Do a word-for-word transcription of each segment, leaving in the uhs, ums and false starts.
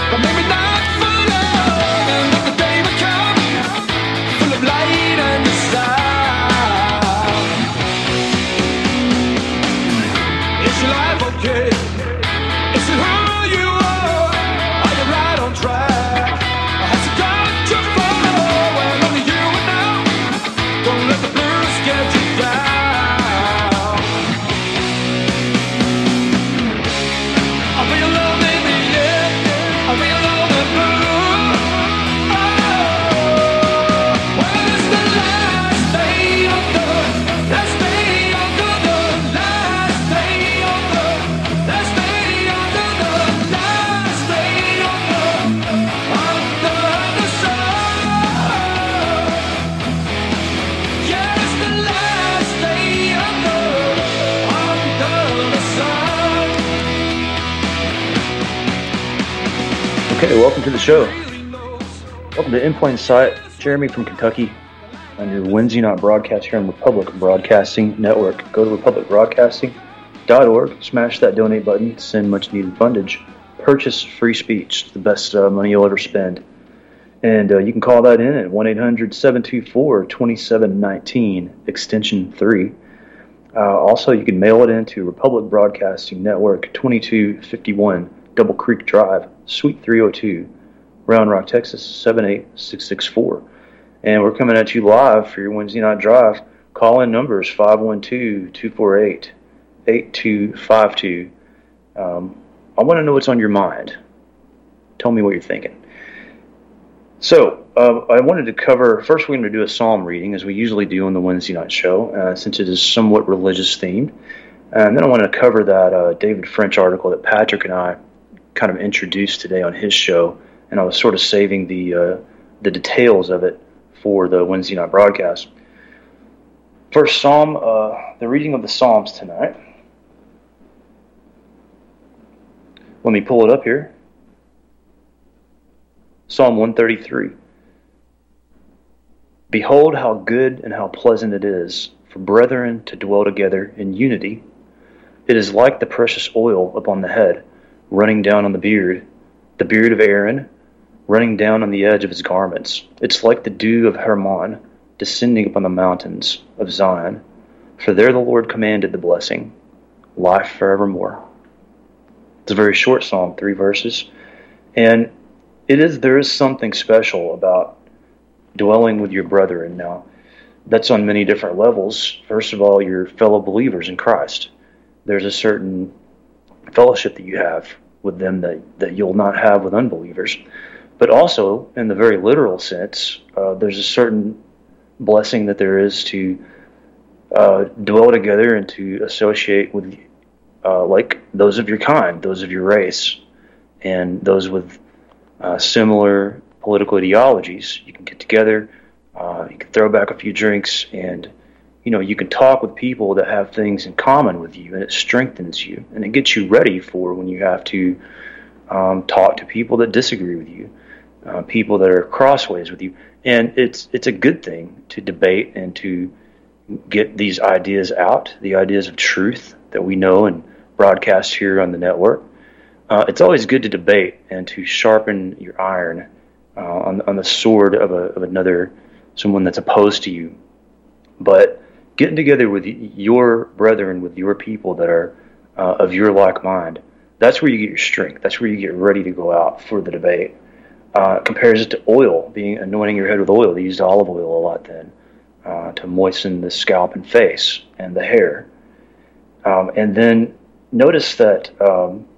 But maybe not for long. And if the day will come, full of light and sound. Is your life okay? Is it who you are? Are you right on track? Or has it gone too far? Well, only you will know. Don't let the blues get you down. I'll be alone in the end. I'll be alone in blue. Oh, well, it's the last day of the, last day of the, the last day of the, last day of the, the last day of the, under the sun. Yeah, it's the last day of the, under the sun. Okay, welcome to the show. Welcome to In Plain Sight. Jeremy from Kentucky on your Wednesday night broadcast here on Republic Broadcasting Network. Go to republic broadcasting dot org, smash that donate button, send much needed fundage, purchase free speech. It's the best uh, money you'll ever spend. And uh, you can call that in at one eight hundred seven two four two seven one nine, extension three. Uh, also, you can mail it in to Republic Broadcasting Network, twenty-two fifty-one Double Creek Drive, Suite three oh two, Round Rock, Texas, seven eight six six four. And we're coming at you live for your Wednesday night drive. Call-in numbers five one two, two four eight, eight two five two. Um, I want to know what's on your mind. Tell me what you're thinking. So, uh, I wanted to cover, first we're going to do a psalm reading, as we usually do on the Wednesday night show, uh, since it is somewhat religious themed. And then I want to cover that uh, David French article that Patrick and I kind of introduced today on his show, and I was sort of saving the uh, the details of it for the Wednesday night broadcast. First psalm, uh, the reading of the Psalms tonight. Let me pull it up here. Psalm one thirty-three. Behold how good and how pleasant it is for brethren to dwell together in unity. It is like the precious oil upon the head, running down on the beard, the beard of Aaron, running down on the edge of his garments. It's like the dew of Hermon, descending upon the mountains of Zion. For there the Lord commanded the blessing, life forevermore. It's a very short psalm, three verses. And it is there is something special about dwelling with your brethren. Now, that's on many different levels. First of all, your fellow believers in Christ. There's a certain fellowship that you have with them that, that you'll not have with unbelievers. But also, in the very literal sense, uh, there's a certain blessing that there is to uh, dwell together and to associate with uh, like those of your kind, those of your race, and those with uh, similar political ideologies. You can get together, uh, you can throw back a few drinks, and you know, you can talk with people that have things in common with you, and it strengthens you, and it gets you ready for when you have to um, talk to people that disagree with you, uh, people that are crossways with you. And it's it's a good thing to debate and to get these ideas out, the ideas of truth that we know and broadcast here on the network. Uh, it's always good to debate and to sharpen your iron uh, on, on the sword of, a, of another, someone that's opposed to you. But getting together with your brethren, with your people that are uh, of your like mind, that's where you get your strength. That's where you get ready to go out for the debate. Uh, compares it to oil, being anointing your head with oil. They used olive oil a lot then uh, to moisten the scalp and face and the hair. Um, and then notice that um,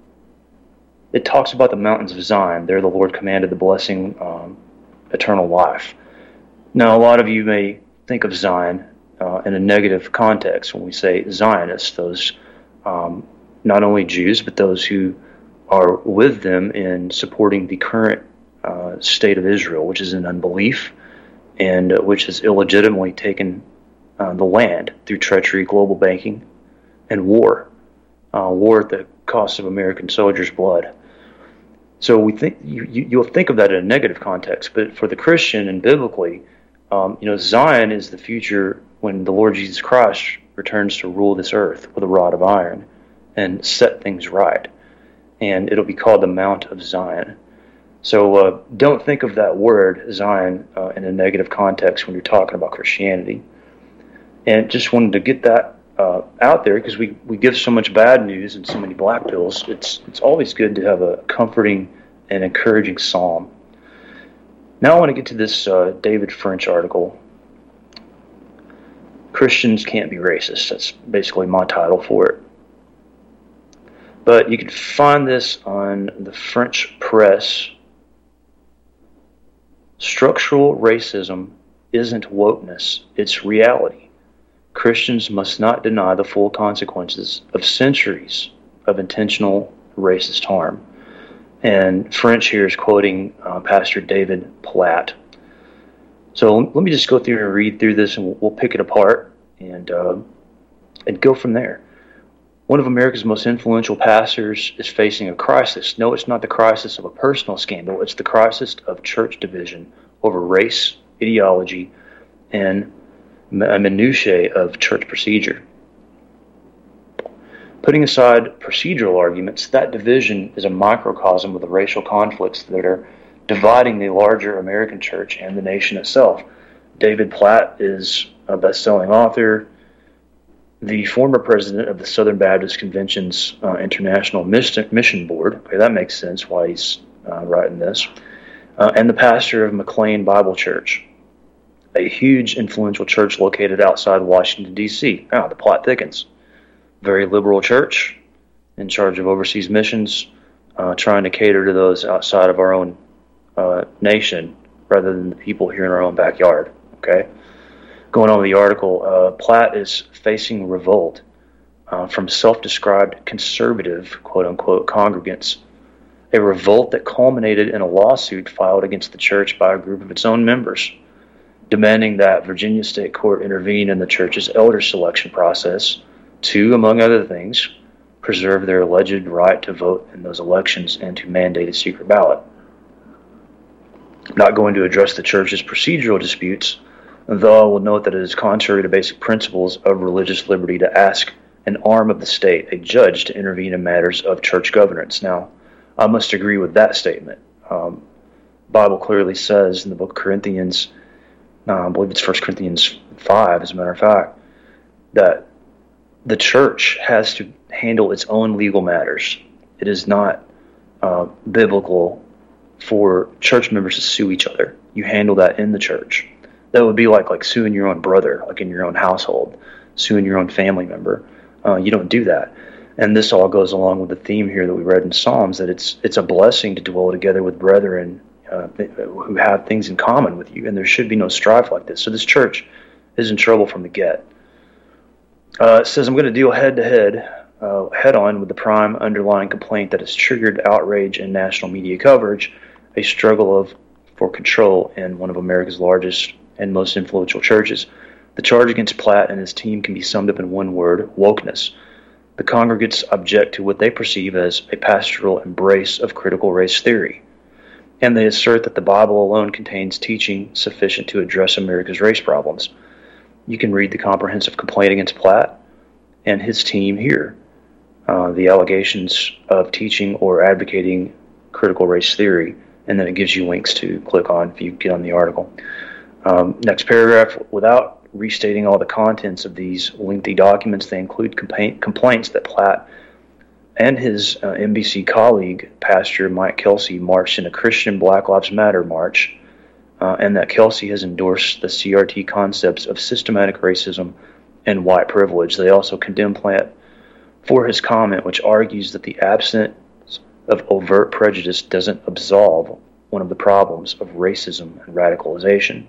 it talks about the mountains of Zion. There the Lord commanded the blessing, um, eternal life. Now, a lot of you may think of Zion uh, in a negative context when we say Zionists, those um, not only Jews, but those who are with them in supporting the current uh, state of Israel, which is in unbelief and uh, which has illegitimately taken uh, the land through treachery, global banking, and war. Uh, war at the cost of American soldiers' blood. So we think you, you, you'll think of that in a negative context, but for the Christian and biblically, um, you know, Zion is the future when the Lord Jesus Christ returns to rule this earth with a rod of iron and set things right. And it'll be called the Mount of Zion. So uh, don't think of that word, Zion, uh, in a negative context when you're talking about Christianity. And just wanted to get that uh, out there because we, we give so much bad news and so many black pills. It's, it's always good to have a comforting and encouraging psalm. Now I want to get to this uh, David French article. Christians can't be racist. That's basically my title for it. But you can find this on the French press. Structural racism isn't wokeness, it's reality. Christians must not deny the full consequences of centuries of intentional racist harm. And French here is quoting uh, Pastor David Platt. So let me just go through and read through this, and we'll, we'll pick it apart and uh, and go from there. One of America's most influential pastors is facing a crisis. No, it's not the crisis of a personal scandal. It's the crisis of church division over race, ideology, and a minutiae of church procedure. Putting aside procedural arguments, that division is a microcosm of the racial conflicts that are dividing the larger American church and the nation itself. David Platt is a best-selling author, the former president of the Southern Baptist Convention's uh, International Mission Board. Okay, that makes sense why he's uh, writing this. Uh, and the pastor of McLean Bible Church, a huge influential church located outside Washington, D C Ah, the plot thickens. Very liberal church, in charge of overseas missions, uh, trying to cater to those outside of our own uh, nation rather than the people here in our own backyard. Okay? Going on with the article, uh, Platt is facing revolt uh, from self-described conservative, quote-unquote, congregants, a revolt that culminated in a lawsuit filed against the church by a group of its own members, demanding that Virginia State Court intervene in the church's elder selection process to, among other things, preserve their alleged right to vote in those elections and to mandate a secret ballot. I'm not going to address the church's procedural disputes, though I will note that it is contrary to basic principles of religious liberty to ask an arm of the state, a judge, to intervene in matters of church governance. Now, I must agree with that statement. Um, the Bible clearly says in the book of Corinthians, uh, I believe it's First Corinthians five, as a matter of fact, that the church has to handle its own legal matters. It is not uh, biblical for church members to sue each other. You handle that in the church. That would be like like suing your own brother, like in your own household, suing your own family member. Uh, you don't do that. And this all goes along with the theme here that we read in Psalms, that it's it's a blessing to dwell together with brethren uh, who have things in common with you, and there should be no strife like this. So this church is in trouble from the get. Uh, it says, I'm going to deal head-to-head, uh, head-on with the prime underlying complaint that has triggered outrage and national media coverage, a struggle of for control in one of America's largest and most influential churches. The charge against Platt and his team can be summed up in one word: wokeness. The congregants object to what they perceive as a pastoral embrace of critical race theory, and they assert that the Bible alone contains teaching sufficient to address America's race problems. You can read the comprehensive complaint against Platt and his team here. Uh, the allegations of teaching or advocating critical race theory, and then it gives you links to click on if you get on the article. Um, next paragraph, without restating all the contents of these lengthy documents, they include compa- complaints that Platt and his uh, N B C colleague, Pastor Mike Kelsey, marched in a Christian Black Lives Matter march, uh, and that Kelsey has endorsed the C R T concepts of systematic racism and white privilege. They also condemn Platt for his comment, which argues that the absence of overt prejudice doesn't absolve one of the problems of racism and radicalization.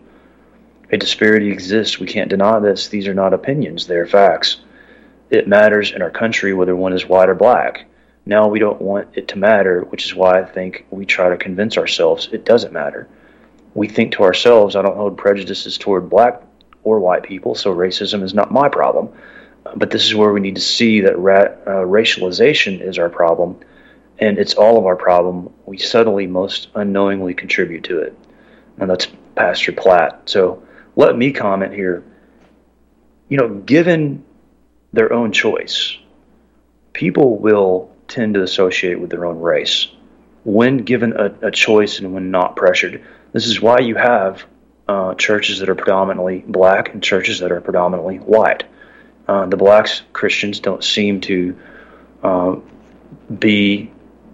A disparity exists. We can't deny this. These are not opinions. They are facts. It matters in our country whether one is white or black. Now we don't want it to matter, which is why I think we try to convince ourselves it doesn't matter. We think to ourselves, I don't hold prejudices toward black or white people, so racism is not my problem. But this is where we need to see that ra- uh, racialization is our problem, and it's all of our problem. We subtly, most unknowingly contribute to it. And that's Pastor Platt. So let me comment here. You know, given their own choice, people will tend to associate with their own race. when given a, a choice and when not pressured. This is why you have uh, churches that are predominantly black and churches that are predominantly white. Uh, the black Christians don't seem to uh, be,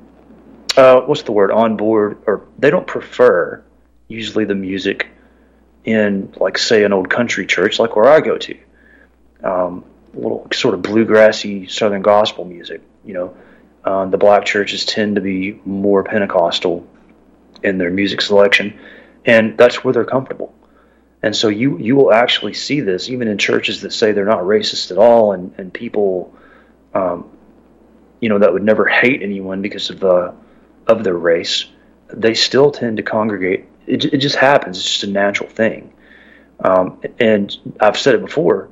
uh, what's the word, on board, or they don't prefer usually the music in, like, say, an old country church like where I go to. Um, a little sort of bluegrassy Southern gospel music, you know. Uh, the black churches tend to be more Pentecostal in their music selection, and that's where they're comfortable. And so you you will actually see this even in churches that say they're not racist at all, and, and people, um, you know, that would never hate anyone because of the of their race. They still tend to congregate. It, it just happens. It's just a natural thing. Um, and I've said it before.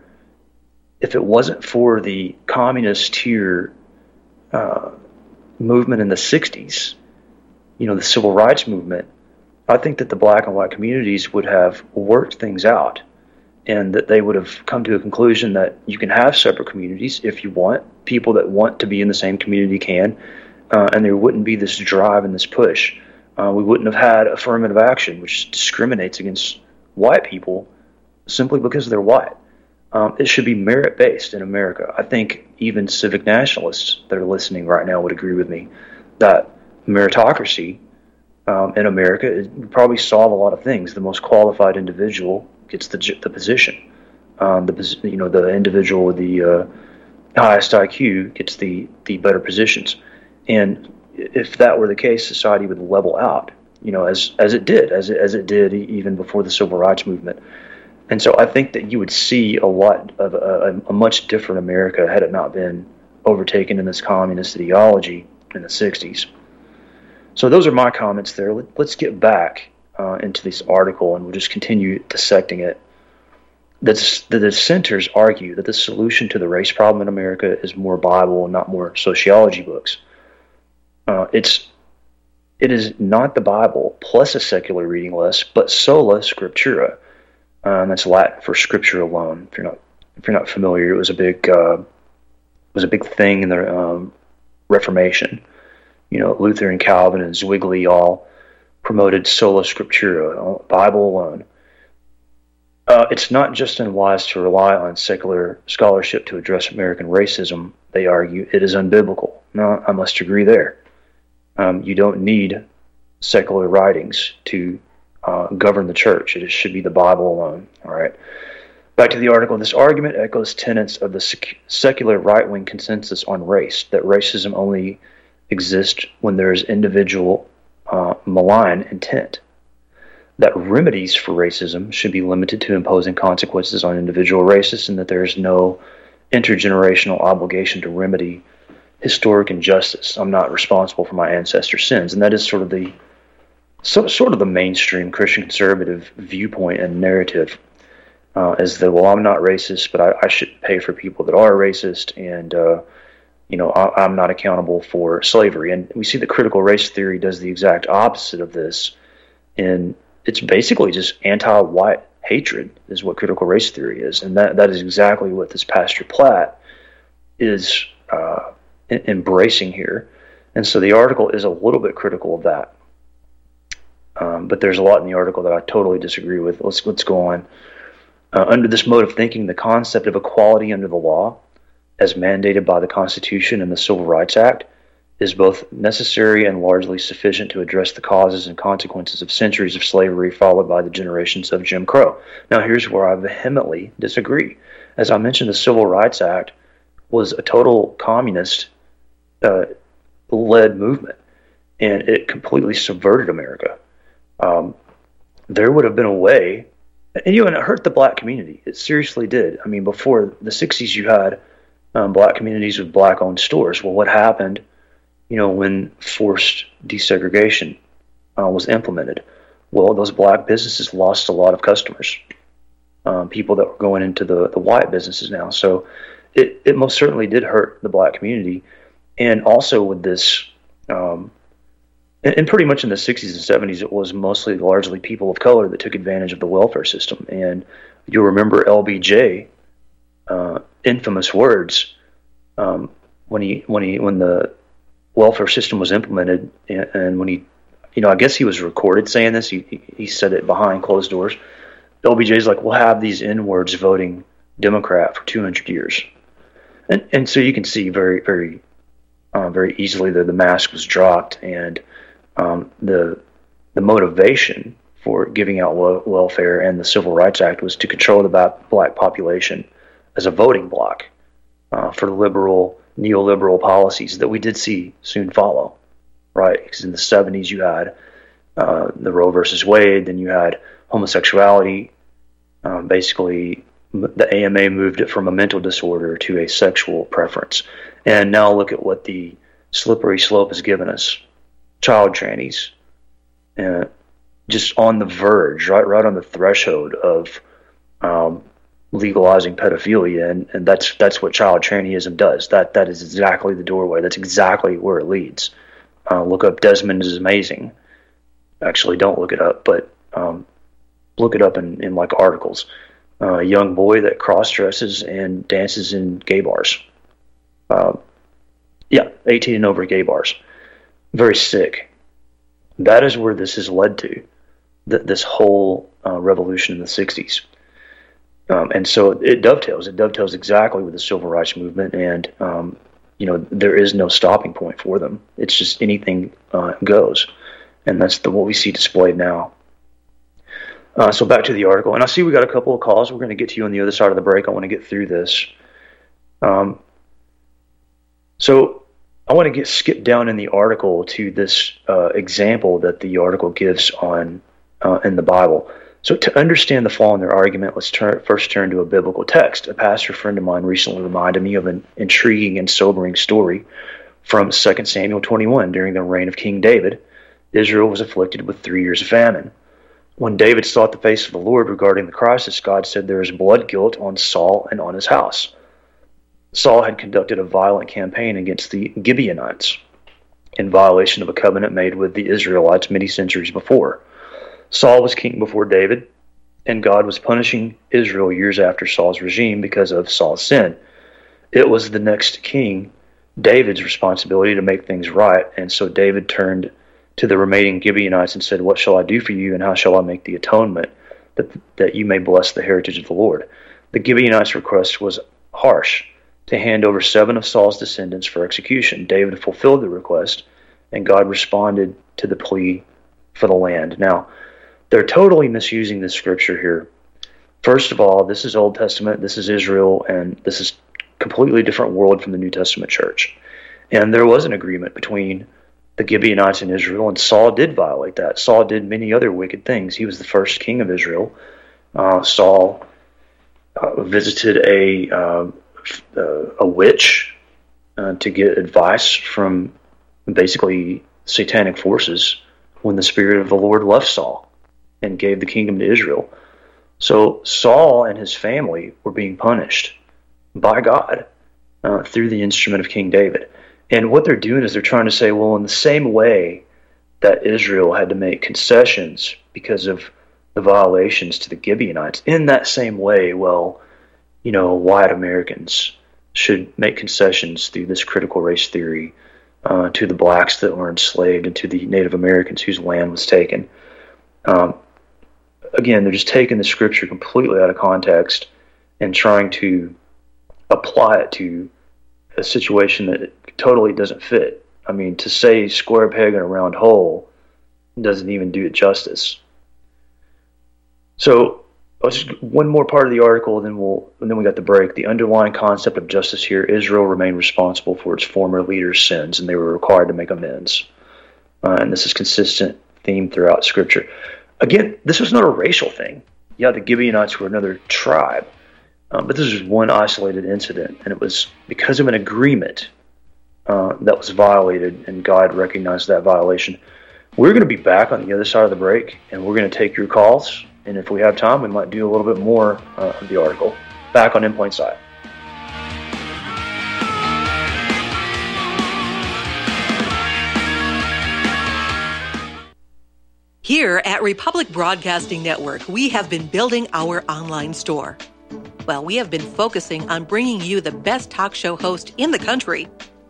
If it wasn't for the communist tier uh, movement in the sixties, you know, the civil rights movement, I think that the black and white communities would have worked things out, and that they would have come to a conclusion that you can have separate communities if you want. People that want to be in the same community can, uh, and there wouldn't be this drive and this push. Uh, we wouldn't have had affirmative action, which discriminates against white people simply because they're white. Um, it should be merit-based in America. I think even civic nationalists that are listening right now would agree with me that meritocracy um, in America is, would probably solve a lot of things. The most qualified individual gets the the position. Um, the you know the individual with the uh, highest I Q gets the the better positions. And if that were the case, society would level out. You know, as as it did, as it, as it did even before the civil rights movement. And so I think that you would see a lot of a, a much different America had it not been overtaken in this communist ideology in the sixties. So those are my comments there. Let, let's get back uh, into this article, and we'll just continue dissecting it. The, the dissenters argue that the solution to the race problem in America is more Bible and not more sociology books. Uh, it's it is not the Bible plus a secular reading list, but sola scriptura. Uh, and that's Latin for Scripture alone. If you're not, if you're not familiar, it was a big, uh, was a big thing in the um, Reformation. You know, Luther and Calvin and Zwingli all promoted sola scriptura, Bible alone. Uh, it's not just unwise to rely on secular scholarship to address American racism. They argue it is unbiblical. No, I must agree there. Um, you don't need secular writings to Uh, govern the church. It should be the Bible alone. All right. Back to the article. This argument echoes tenets of the sec- secular right-wing consensus on race, that racism only exists when there is individual uh, malign intent, that remedies for racism should be limited to imposing consequences on individual racists, and that there is no intergenerational obligation to remedy historic injustice. I'm not responsible for my ancestors' sins. And that is sort of the So, sort of the mainstream Christian conservative viewpoint and narrative uh, is that, well, I'm not racist, but I, I should pay for people that are racist, and uh, you know, I, I'm not accountable for slavery. And we see that critical race theory does the exact opposite of this, and it's basically just anti-white hatred is what critical race theory is, and that that is exactly what this Pastor Platt is uh, embracing here. And so the article is a little bit critical of that. Um, but there's a lot in the article that I totally disagree with. Let's let's go on. Uh, under this mode of thinking, the concept of equality under the law, as mandated by the Constitution and the Civil Rights Act, is both necessary and largely sufficient to address the causes and consequences of centuries of slavery followed by the generations of Jim Crow. Now, here's where I vehemently disagree. As I mentioned, the Civil Rights Act was a total communist uh, led movement, and it completely subverted America. Um, there would have been a way, and you know, and it hurt the black community. It seriously did. I mean, before the sixties, you had um, black communities with black-owned stores. Well, what happened, you know, when forced desegregation uh, was implemented? Well, those black businesses lost a lot of customers, um, people that were going into the, the white businesses now. So it, it most certainly did hurt the black community. And also with this... Um, And pretty much in the sixties and seventies, it was mostly largely people of color that took advantage of the welfare system. And you'll remember L B J, uh, infamous words, um, when he when he when the welfare system was implemented, and, and when he, you know, I guess he was recorded saying this. He he said it behind closed doors. L B J's like, we'll have these N-words voting Democrat for two hundred years, and and so you can see very very uh, very easily that the mask was dropped, and um, the the motivation for giving out wel- welfare and the Civil Rights Act was to control the ba- black population as a voting bloc uh, for liberal neoliberal policies that we did see soon follow, right? Because in the seventies you had uh, the Roe versus Wade, then you had homosexuality. Um, basically, the A M A moved it from a mental disorder to a sexual preference. And now look at what the slippery slope has given us. Child trannies. Uh, just on the verge, right right on the threshold of um, legalizing pedophilia, and, and that's that's what child trannyism does. That that is exactly the doorway. That's exactly where it leads. Uh, look up Desmond is Amazing. Actually, don't look it up, but um, look it up in, in like articles. Uh, a young boy that cross dresses and dances in gay bars. Uh, yeah, eighteen and over gay bars. Very sick. That is where this has led to. Th- this whole uh, revolution in the sixties. Um, and so it dovetails. It dovetails exactly with the civil rights movement, and um, you know there is no stopping point for them. It's just anything uh, goes, and that's the, what we see displayed now. Uh, so back to the article, and I see we got a couple of calls. We're going to get to you on the other side of the break. I want to get through this. Um, so I want to get skipped down in the article to this uh, example that the article gives on uh, in the Bible. So to understand the flaw in their argument, let's turn, first turn to a biblical text. A pastor friend of mine recently reminded me of an intriguing and sobering story from Second Samuel twenty-one. During the reign of King David, Israel was afflicted with three years of famine. When David sought the face of the Lord regarding the crisis, God said there is blood guilt on Saul and on his house. Saul had conducted a violent campaign against the Gibeonites in violation of a covenant made with the Israelites many centuries before. Saul was king before David, and God was punishing Israel years after Saul's regime because of Saul's sin. It was the next king, David's responsibility to make things right, and so David turned to the remaining Gibeonites and said, "What shall I do for you, and how shall I make the atonement that, that you may bless the heritage of the Lord?" The Gibeonites' request was harsh, to hand over seven of Saul's descendants for execution. David fulfilled the request, and God responded to the plea for the land. Now, they're totally misusing this scripture here. First of all, this is Old Testament, this is Israel, and this is a completely different world from the New Testament church. And there was an agreement between the Gibeonites and Israel, and Saul did violate that. Saul did many other wicked things. He was the first king of Israel. Uh, Saul uh, visited a uh, uh, a witch uh, to get advice from basically satanic forces when the Spirit of the Lord left Saul and gave the kingdom to Israel. So Saul and his family were being punished by God uh, through the instrument of King David. And what they're doing is they're trying to say, well, in the same way that Israel had to make concessions because of the violations to the Gibeonites, in that same way, well, you know, white Americans should make concessions through this critical race theory uh, to the blacks that were enslaved and to the Native Americans whose land was taken. Um, again, they're just taking the scripture completely out of context and trying to apply it to a situation that totally doesn't fit. I mean, to say square peg in a round hole doesn't even do it justice. So, just one more part of the article, then we'll, and then we got the break. The underlying concept of justice here: Israel remained responsible for its former leaders' sins, and they were required to make amends. Uh, and this is consistent theme throughout Scripture. Again, this was not a racial thing. Yeah, the Gibeonites were another tribe, um, but this was one isolated incident, and it was because of an agreement uh, that was violated, and God recognized that violation. We're going to be back on the other side of the break, and we're going to take your calls. And if we have time, we might do a little bit more uh, of the article. Back on In Plain Sight. Here at Republic Broadcasting Network, we have been building our online store. Well, we have been focusing on bringing you the best talk show host in the country.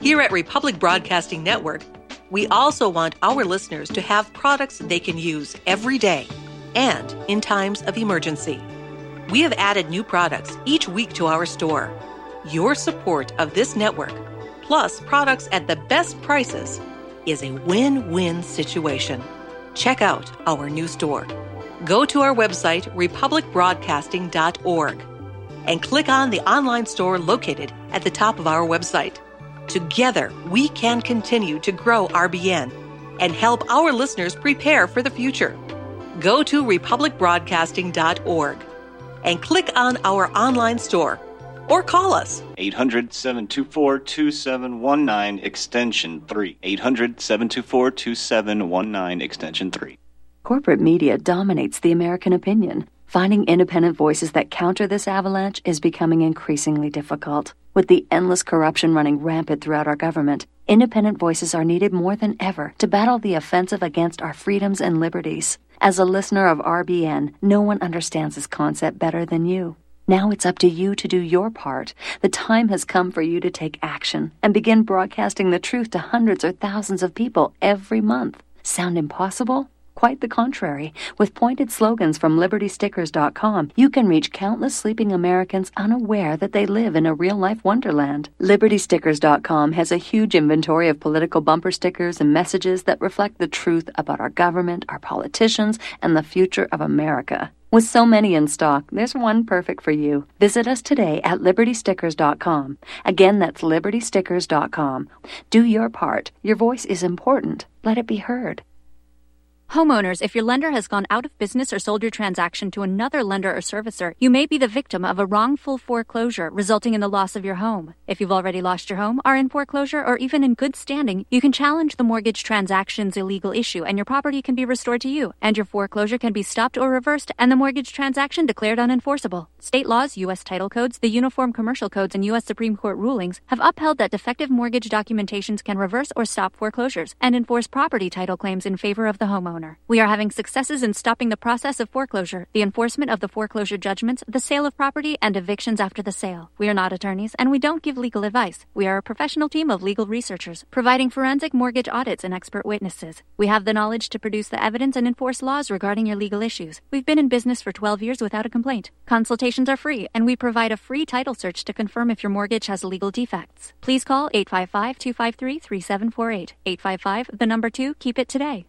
Here at Republic Broadcasting Network, we also want our listeners to have products they can use every day and in times of emergency. We have added new products each week to our store. Your support of this network, plus products at the best prices, is a win-win situation. Check out our new store. Go to our website, republic broadcasting dot org, and click on the online store located at the top of our website. Together, we can continue to grow R B N and help our listeners prepare for the future. Go to republic broadcasting dot org and click on our online store or call us. eight hundred, seven two four, two seven one nine, extension three. eight hundred, seven two four, two seven one nine, extension three. Corporate media dominates the American opinion. Finding independent voices that counter this avalanche is becoming increasingly difficult. With the endless corruption running rampant throughout our government, independent voices are needed more than ever to battle the offensive against our freedoms and liberties. As a listener of R B N, no one understands this concept better than you. Now it's up to you to do your part. The time has come for you to take action and begin broadcasting the truth to hundreds or thousands of people every month. Sound impossible? Quite the contrary. With pointed slogans from liberty stickers dot com, you can reach countless sleeping Americans unaware that they live in a real-life wonderland. liberty stickers dot com has a huge inventory of political bumper stickers and messages that reflect the truth about our government, our politicians, and the future of America. With so many in stock, there's one perfect for you. Visit us today at liberty stickers dot com. Again, that's liberty stickers dot com. Do your part. Your voice is important. Let it be heard. Homeowners, if your lender has gone out of business or sold your transaction to another lender or servicer, you may be the victim of a wrongful foreclosure resulting in the loss of your home. If you've already lost your home, are in foreclosure, or even in good standing, you can challenge the mortgage transaction's illegal issue and your property can be restored to you, and your foreclosure can be stopped or reversed and the mortgage transaction declared unenforceable. State laws, U S title codes, the Uniform Commercial Codes, and U S Supreme Court rulings have upheld that defective mortgage documentations can reverse or stop foreclosures and enforce property title claims in favor of the homeowner. We are having successes in stopping the process of foreclosure, the enforcement of the foreclosure judgments, the sale of property, and evictions after the sale. We are not attorneys, and we don't give legal advice. We are a professional team of legal researchers, providing forensic mortgage audits and expert witnesses. We have the knowledge to produce the evidence and enforce laws regarding your legal issues. We've been in business for twelve years without a complaint. Consultations are free, and we provide a free title search to confirm if your mortgage has legal defects. Please call eight five five, two five three, three seven four eight. eight five five, the number two, keep it today.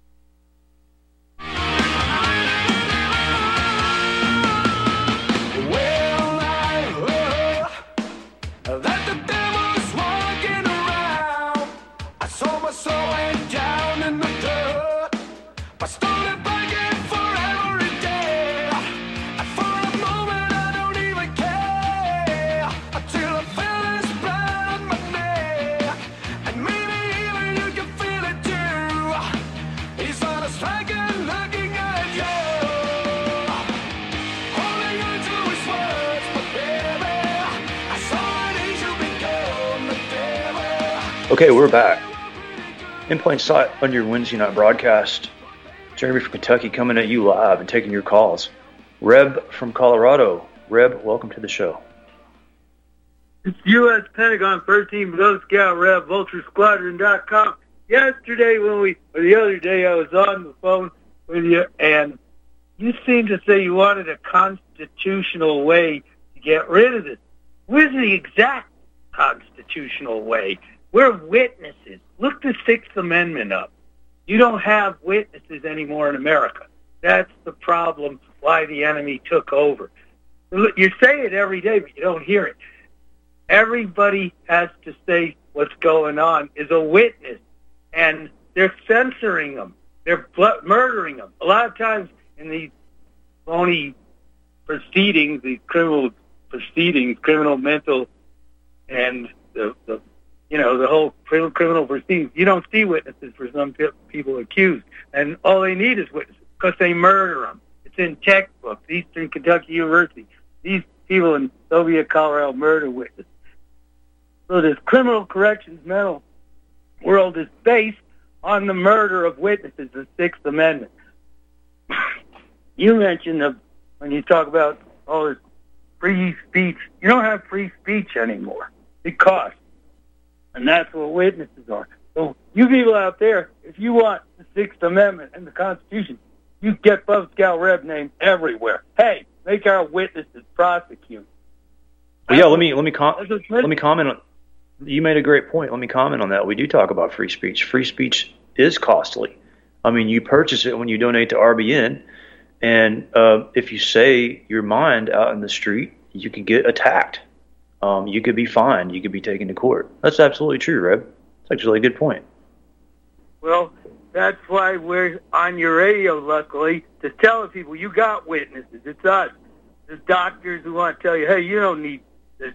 That the devil's walking around. I saw my soul went down in the dirt. I started begging for every day. And for a moment I don't even care. Until I feel his blood on my neck. And maybe even you can feel it too. He's on a strike and looking at you. Holding on to his words, but baby, I saw. Okay, we're back. In plain sight on your Wednesday night broadcast. Jeremy from Kentucky coming at you live and taking your calls. Reb from Colorado. Reb, welcome to the show. It's U S Pentagon first Team Ghost Scout Reb, Vulture Squadron dot com. Yesterday when we, or the other day I was on the phone with you, and you seemed to say you wanted a constitutional way to get rid of this. Where's the exact constitutional way? We're witnesses. Look the Sixth Amendment up. You don't have witnesses anymore in America. That's the problem why the enemy took over. You say it every day, but you don't hear it. Everybody has to say what's going on is a witness, and they're censoring them. They're murdering them. A lot of times in these phony proceedings, these criminal proceedings, criminal mental, and the, the you know, the whole criminal proceedings, you don't see witnesses for some people accused. And all they need is witnesses because they murder them. It's in textbooks, Eastern Kentucky University. These people in Soviet Colorado murder witnesses. So this criminal corrections mental world is based on the murder of witnesses, the Sixth Amendment. You mentioned the, when you talk about all this free speech, you don't have free speech anymore because And that's what witnesses are. So you people out there, if you want the Sixth Amendment and the Constitution, you get Bub Scout Reb named everywhere. Hey, make our witnesses prosecute. Well, yeah, let me let me com- let me comment on. You made a great point. Let me comment on that. We do talk about free speech. Free speech is costly. I mean, you purchase it when you donate to R B N, and uh, if you say your mind out in the street, you could get attacked. Um, you could be fined. You could be taken to court. That's absolutely true, Reb. That's actually a good point. Well, that's why we're on your radio, luckily, to tell people you got witnesses. It's us. There's doctors who want to tell you, hey, you don't need this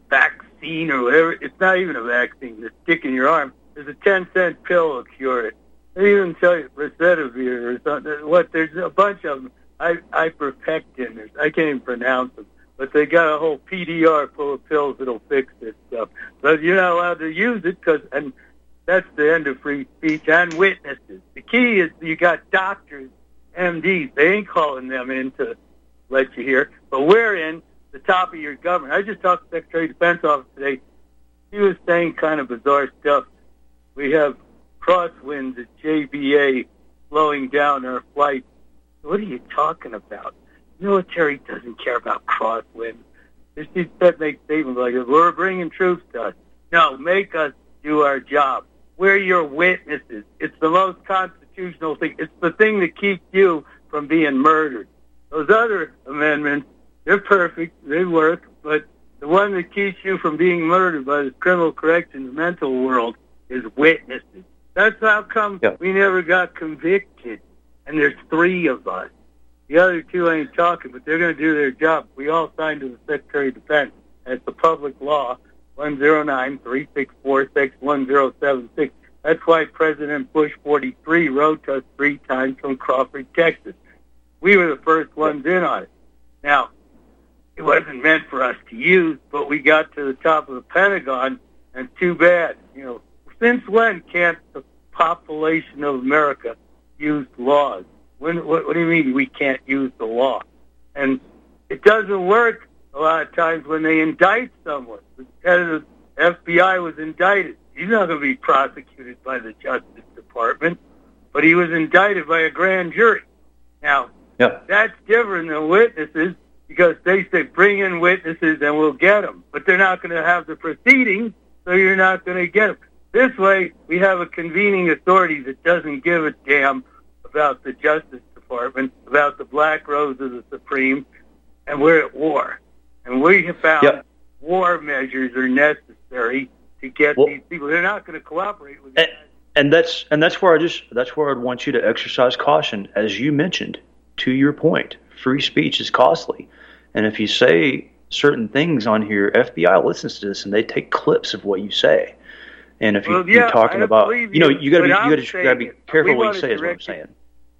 vaccine or whatever. It's not even a vaccine. The stick in your arm. There's a ten-cent pill will cure it. They even tell you Risedavir or something. What? There's a bunch of them. I, ivermectin. I can't even pronounce them. But they got a whole P D R full of pills that'll fix this stuff. But you're not allowed to use it because, and that's the end of free speech and witnesses. The key is you got doctors, M Ds. They ain't calling them in to let you hear. But we're in the top of your government. I just talked to the Secretary of Defense office today. He was saying kind of bizarre stuff. We have crosswinds at J B A slowing down our flights. What are you talking about? Military doesn't care about crosswinds. They just make statements like, we're bringing troops to us. No, make us do our job. We're your witnesses. It's the most constitutional thing. It's the thing that keeps you from being murdered. Those other amendments, they're perfect. They work. But the one that keeps you from being murdered by the criminal corrections mental world is witnesses. That's how come yep. we never got convicted. And there's three of us. The other two ain't talking, but they're going to do their job. We all signed to the Secretary of Defense. And it's a public law, one zero nine, three six four, six one zero seven six. That's why President Bush forty-three wrote to us three times from Crawford, Texas. We were the first ones in on it. Now, it wasn't meant for us to use, but we got to the top of the Pentagon, and too bad. You know, since when can't the population of America use laws? When, what, what do you mean we can't use the law? And it doesn't work a lot of times when they indict someone. The head of the F B I was indicted. He's not going to be prosecuted by the Justice Department, but he was indicted by a grand jury. Now, yep. that's different than witnesses because they say bring in witnesses and we'll get them. But they're not going to have the proceedings, so you're not going to get them. This way, we have a convening authority that doesn't give a damn about the Justice Department, about the Black Rose of the Supreme, and we're at war. And we have found yep. war measures are necessary to get well, these people. They're not going to cooperate with and, and that's and that's where I just that's where I'd want you to exercise caution, as you mentioned. To your point, free speech is costly, and if you say certain things on here, F B I listens to this and they take clips of what you say. And if well, you, yeah, you're talking about, you, you know, you got to be, you got to be careful what you say. Is what I'm saying.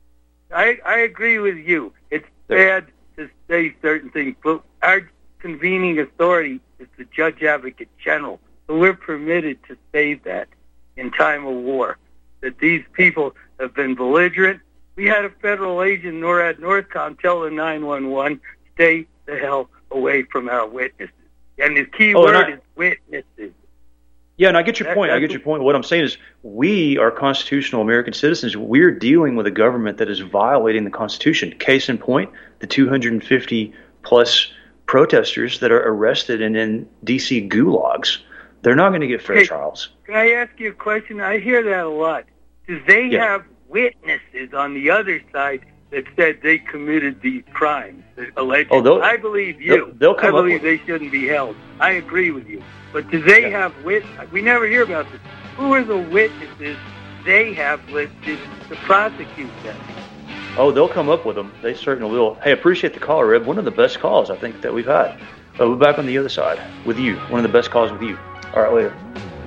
I I agree with you. It's there. bad to say certain things, but our convening authority is the Judge Advocate General, so we're permitted to say that in time of war, that these people have been belligerent. We had a federal agent, NORAD Northcom, tell the nine one one, stay the hell away from our witnesses. And the key oh, word I, is witnesses. Yeah, and I get your point. I get your point. What I'm saying is we are constitutional American citizens. We're dealing with a government that is violating the Constitution. Case in point, the two hundred fifty plus protesters that are arrested and in D C gulags. They're not going to get fair hey, trials. Can I ask you a question? I hear that a lot. Do they yeah. have witnesses on the other side that said they committed these crimes? Allegedly? Oh, I believe you. They'll, they'll come I believe up with they shouldn't be held. I agree with you. But do they yeah. have witnesses? We never hear about this. Who are the witnesses they have listed to prosecute them? Oh, they'll come up with them. They certainly will. Hey, appreciate the call, Reb. One of the best calls I think that we've had. Uh, we're back on the other side with you. One of the best calls with you. All right, later.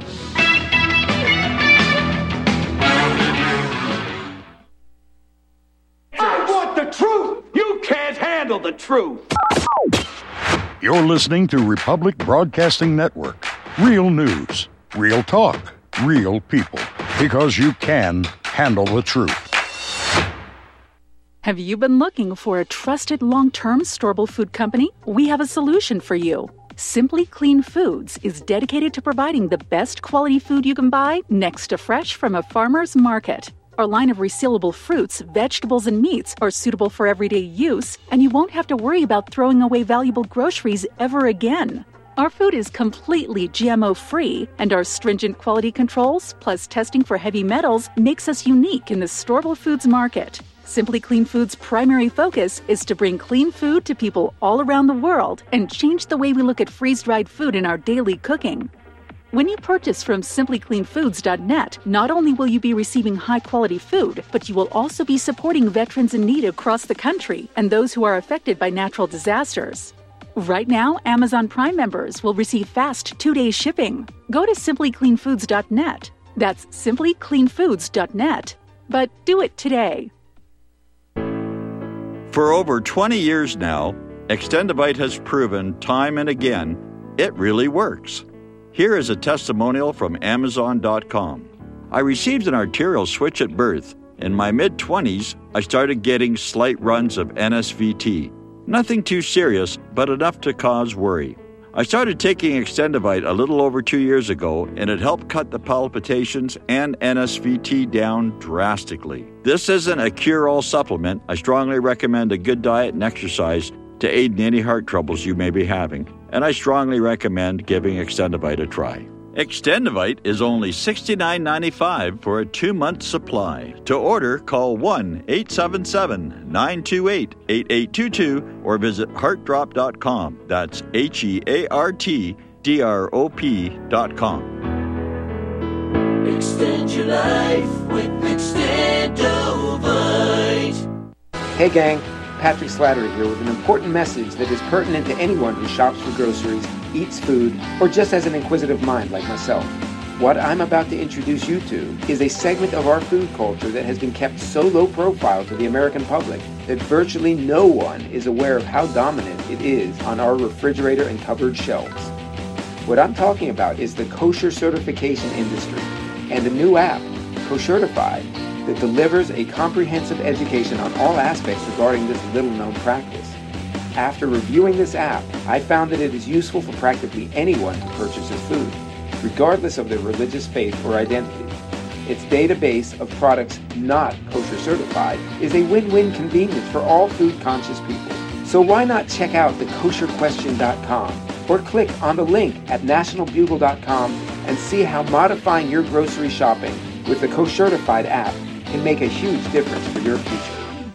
I want the truth. You can't handle the truth. You're listening to Republic Broadcasting Network. Real news, real talk, real people. Because you can handle the truth. Have you been looking for a trusted long-term storable food company? We have a solution for you. Simply Clean Foods is dedicated to providing the best quality food you can buy next to fresh from a farmer's market. Our line of resealable fruits, vegetables, and meats are suitable for everyday use, and you won't have to worry about throwing away valuable groceries ever again. Our food is completely G M O-free, and our stringent quality controls, plus testing for heavy metals, makes us unique in the storable foods market. Simply Clean Foods' primary focus is to bring clean food to people all around the world and change the way we look at freeze-dried food in our daily cooking. When you purchase from simply clean foods dot net, not only will you be receiving high-quality food, but you will also be supporting veterans in need across the country and those who are affected by natural disasters. Right now, Amazon Prime members will receive fast two-day shipping. Go to simply clean foods dot net. That's simply clean foods dot net. But do it today. For over twenty years now, Extendivite has proven time and again it really works. Here is a testimonial from Amazon dot com. I received an arterial switch at birth. In my mid-twenties, I started getting slight runs of N S V T. Nothing too serious, but enough to cause worry. I started taking Extendivite a little over two years ago, and it helped cut the palpitations and N S V T down drastically. This isn't a cure-all supplement. I strongly recommend a good diet and exercise to aid in any heart troubles you may be having, and I strongly recommend giving Extendivite a try. Extendivite is only sixty-nine ninety-five for a two-month supply. To order, call one eight seven seven, nine two eight, eight eight two two or visit heart drop dot com. That's H E A R T D R O P dot com. Extend your life with Extendivite. Hey gang, Patrick Slattery here with an important message that is pertinent to anyone who shops for groceries, eats food, or just has an inquisitive mind like myself. What I'm about to introduce you to is a segment of our food culture that has been kept so low profile to the American public that virtually no one is aware of how dominant it is on our refrigerator and cupboard shelves. What I'm talking about is the kosher certification industry and a new app, Koshertified, that delivers a comprehensive education on all aspects regarding this little-known practice. After reviewing this app, I found that it is useful for practically anyone who purchases food, regardless of their religious faith or identity. Its database of products not kosher certified is a win-win convenience for all food-conscious people. So why not check out the kosher question dot com or click on the link at national bugle dot com and see how modifying your grocery shopping with the Koshertified app can make a huge difference for your future.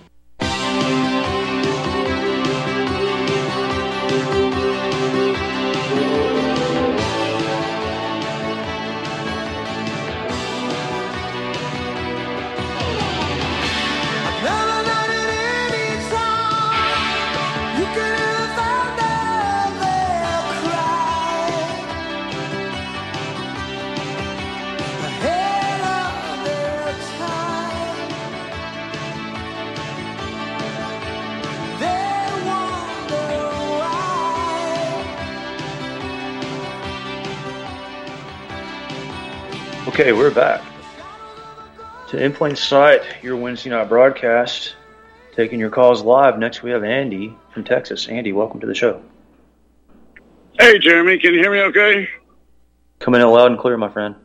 Okay, we're back to In Plain Sight, your Wednesday night broadcast, taking your calls live. Next we have Andy from Texas. Andy, welcome to the show. Hey, Jeremy, can you hear me okay? Coming in loud and clear, my friend.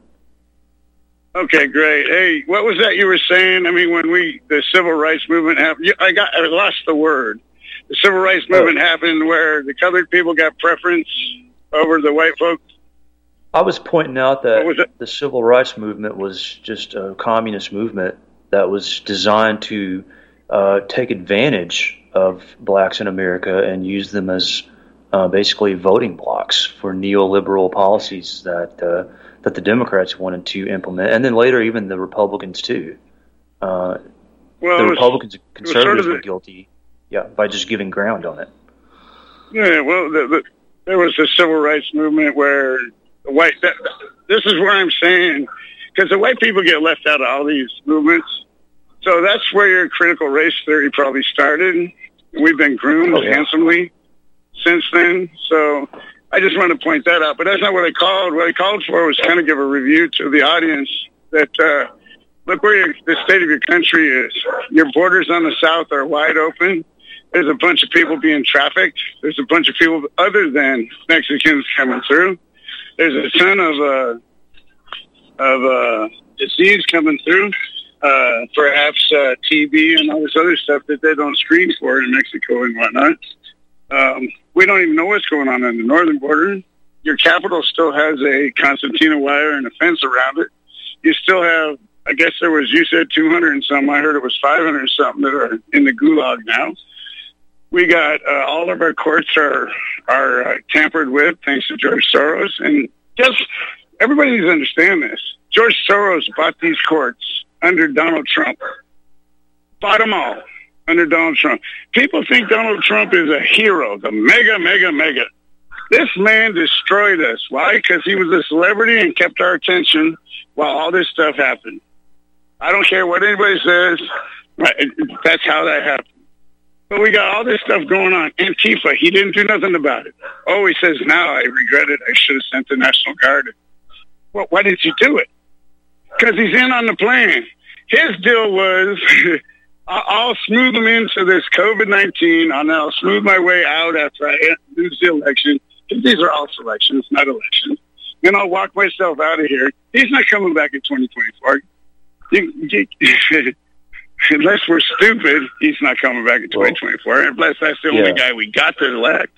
Okay, great. Hey, what was that you were saying? I mean, when we, the civil rights movement happened, I got, I lost the word. The civil rights movement oh. happened where the colored people got preference over the white folks. I was pointing out that the civil rights movement was just a communist movement that was designed to uh, take advantage of blacks in America and use them as uh, basically voting blocks for neoliberal policies that uh, that the Democrats wanted to implement, and then later even the Republicans too. Uh, well, the was, Republicans and conservatives sort of the, were guilty, yeah, by just giving ground on it. Yeah, well, the, the, there was the civil rights movement where the white. That, this is where I'm saying, because the white people get left out of all these movements. So that's where your critical race theory probably started. We've been groomed oh, yeah. handsomely since then. So I just want to point that out. But that's not what I called. What I called for was kind of give a review to the audience that uh, look where your, the state of your country is. Your borders on the south are wide open. There's a bunch of people being trafficked. There's a bunch of people other than Mexicans coming through. There's a ton of uh, of uh, disease coming through, uh, perhaps uh, T B and all this other stuff that they don't screen for in Mexico and whatnot. Um, we don't even know what's going on on the northern border. Your capital still has a concertina wire and a fence around it. You still have, I guess there was, you said two hundred and some. I heard it was five hundred something that are in the gulag now. We got uh, all of our courts are are uh, tampered with thanks to George Soros. And just everybody needs to understand this. George Soros bought these courts under Donald Trump. Bought them all under Donald Trump. People think Donald Trump is a hero, the mega, mega, mega. This man destroyed us. Why? Because he was a celebrity and kept our attention while all this stuff happened. I don't care what anybody says. That's how that happened. But we got all this stuff going on. Antifa, he didn't do nothing about it. Oh, he says, now I regret it. I should have sent the National Guard. Well, why didn't you do it? Because he's in on the plan. His deal was, I'll smooth him into this COVID nineteen, and I'll smooth my way out after I lose the election. Because these are all elections, not elections. And I'll walk myself out of here. He's not coming back in twenty twenty-four. You, you, unless we're stupid, he's not coming back in twenty twenty-four. Unless that's the only Yeah. guy we got to elect.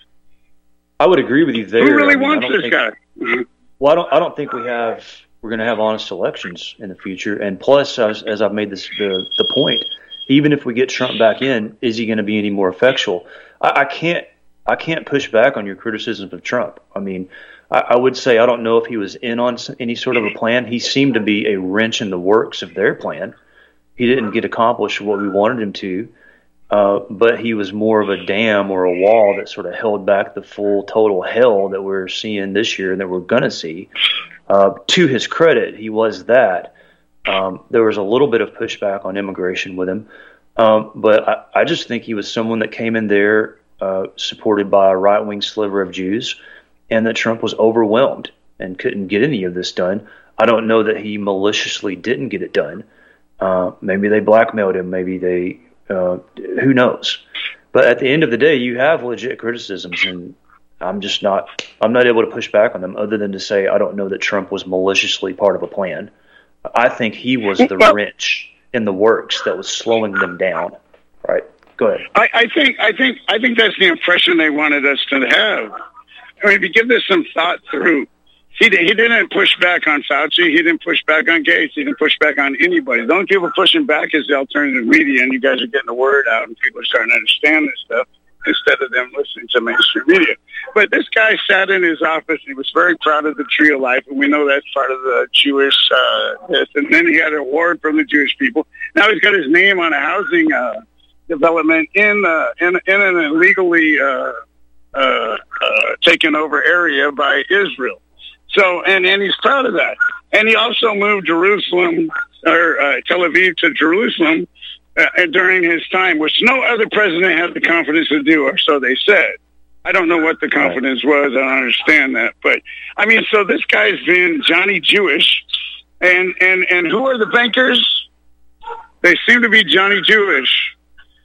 I would agree with you there. Who really I mean, I wants don't this think- guy? Well, I don't. I don't think we have. We're going to have honest elections in the future. And plus, as, as I've made this the the point, even if we get Trump back in, is he going to be any more effectual? I, I can't. I can't push back on your criticisms of Trump. I mean, I, I would say I don't know if he was in on s- any sort of a plan. He seemed to be a wrench in the works of their plan. He didn't get accomplished what we wanted him to, uh, but he was more of a dam or a wall that sort of held back the full total hell that we're seeing this year and that we're going to see. Uh, to his credit, he was that. Um, there was a little bit of pushback on immigration with him, um, but I, I just think he was someone that came in there uh, supported by a right-wing sliver of Jews, and that Trump was overwhelmed and couldn't get any of this done. I don't know that he maliciously didn't get it done. Uh, maybe they blackmailed him. Maybe they, uh, who knows? But at the end of the day, you have legit criticisms, and I'm just not, I'm not able to push back on them other than to say I don't know that Trump was maliciously part of a plan. I think he was the wrench in the works that was slowing them down. Right? Go ahead. I, I think I think I think that's the impression they wanted us to have. I mean, if you give this some thought through, he he didn't push back on Fauci. He didn't push back on Gates. He didn't push back on anybody. The only people pushing back is the alternative media, and you guys are getting the word out, and people are starting to understand this stuff instead of them listening to mainstream media. But this guy sat in his office. He was very proud of the Tree of Life, and we know that's part of the Jewish uh, this. And then he got an award from the Jewish people. Now he's got his name on a housing uh, development in uh, in in an illegally uh, uh, uh, taken over area by Israel. So, and, and he's proud of that. And he also moved Jerusalem, or uh, Tel Aviv to Jerusalem uh, during his time, which no other president had the confidence to do, or so they said. I don't know what the confidence was. I don't understand that. But, I mean, so this guy's been Johnny Jewish. And, and, and who are the bankers? They seem to be Johnny Jewish.